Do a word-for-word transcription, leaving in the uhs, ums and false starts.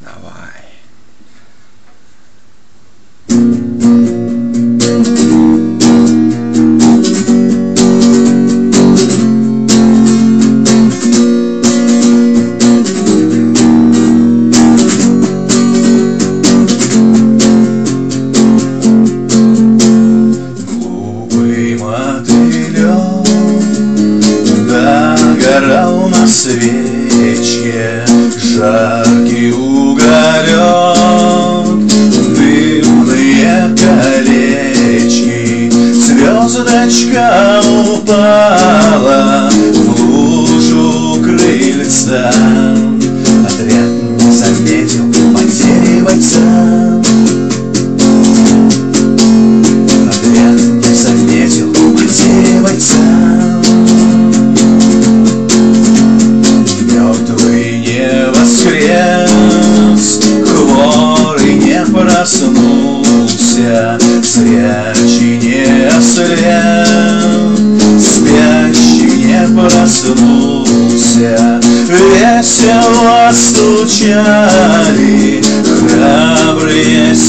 Давай. Глупый мотылёк догорал на свече, жаркий уголек, дымные колечки. Звездочка упала в лужу крыльца, отряд не заметил потери бойца. Отряд не заметил потери бойца. Мертвый не воскрес, хворый не проснулся, зрячий не ослеп, спящий не проснулся. Весело стучали храбрые